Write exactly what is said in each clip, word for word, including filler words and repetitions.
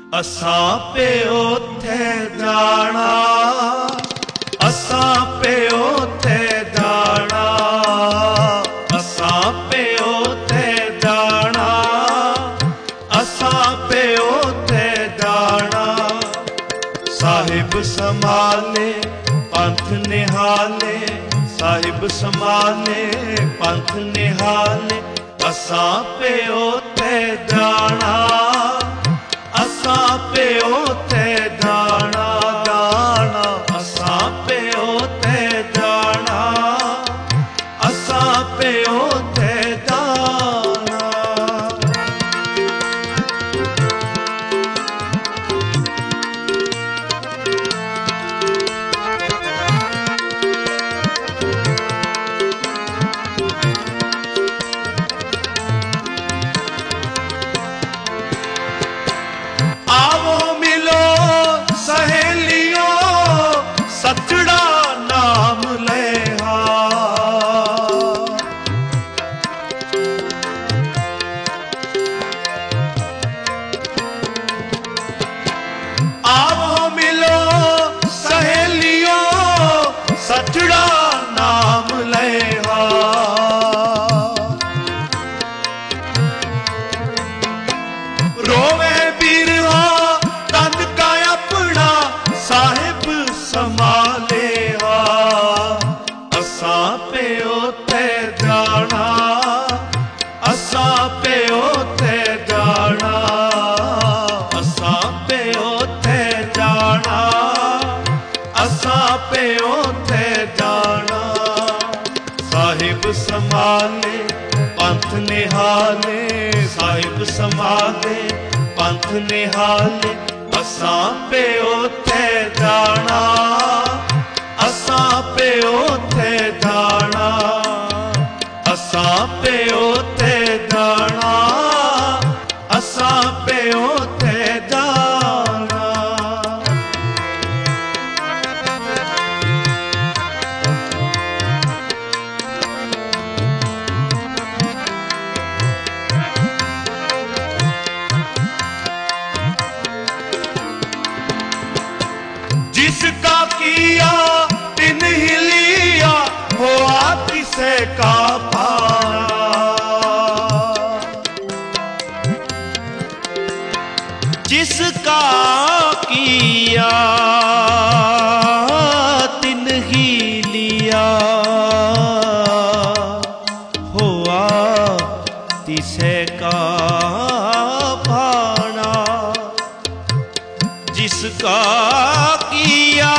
असां पे ओथे जाना, असां पे ओथे जाना, असां पे ओथे जाना, असां पे ओथे जाना। साहिब संभाले पंथ निहाले, साहिब संभाले पंथ निहाले, असां पे ओथे जाना, असां पे ओथे जाना, जाना असां पे ओथे जाना, असां पे ओथे जाना। आओ मिलो सहेलियों, सचड़ा नाम लेहा। आओ मिलो सहेलियों, सचड़ा नाम लेहा। रोवे बिरहा तन का अपना, साहिब संभाले हा। असां पे ओथे जाना, असां पे ओथे जाना, असां पे ओथे जाना, असां पे ओथे जाना। साहिब संभाले पंथ निहाले, साहिब संभाले पंथ निहाले, असां पे ओथे जाना, असां पे ओथे जाना, असां पे ओथे जाना, असां पे ओथे जाना। जिसका किया तिन ही लिया, हुआ किसे का पाना। जिसका किया तिन ही लिया, हुआ तिसे का भाना। जिसका किया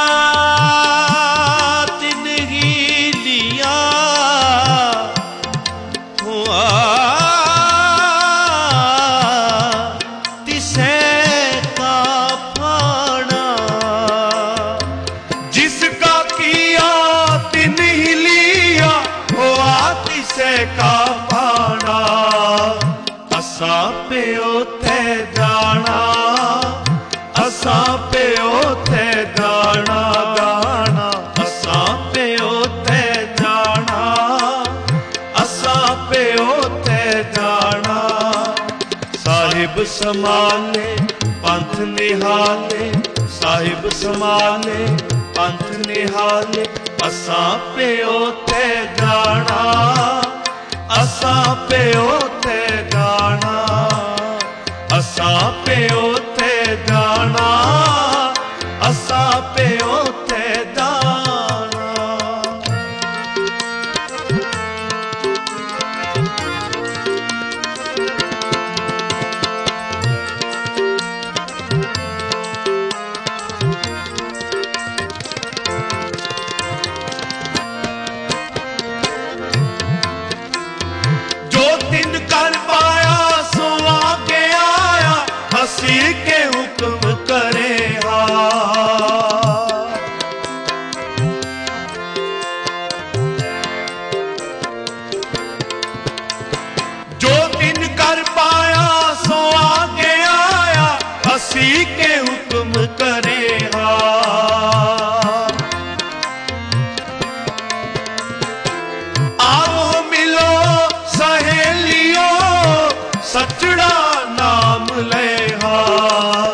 तिन ही लिया, हुआ तिसे का भाना। जिसका किया तिन ही लिया, हुआ तिसे का भाना। असां पे ओथे जाना, असां पे ओथे जाना, जाना असां पे ओथे जाना, असां पे ओथे जाना। साहिब संभाले पंथ निहाले, साहिब संभाले पंथ निहाले, असां पे ओथे जाना, असां पे ओथे जाना, असां पे ओथे जाना, असां पे ओथे जाना। जो दिन कर पाया सो आगे आया, हंसी के हुक्म करे हा। जो दिन कर पाया सो आगे आया, हंसी के हुक्म करे हा। आओ मिलो सहेलियों, सचड़ा नाम लेहा।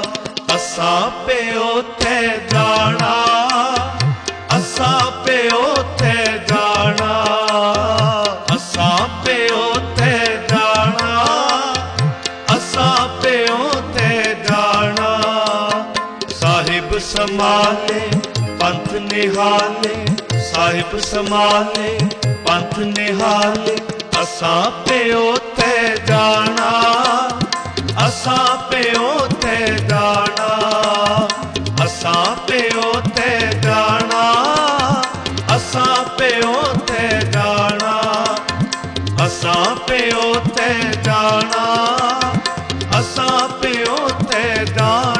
संभाले पंथ निहाले, साहिब संभाले पंथ निहाले। असां प्यो ते जाना, असां प्यो ते जाना, असां प्यो ते जाना, असां प्यो ते जाना, असां प्यो ते जाना, असां प्यो ते जाना।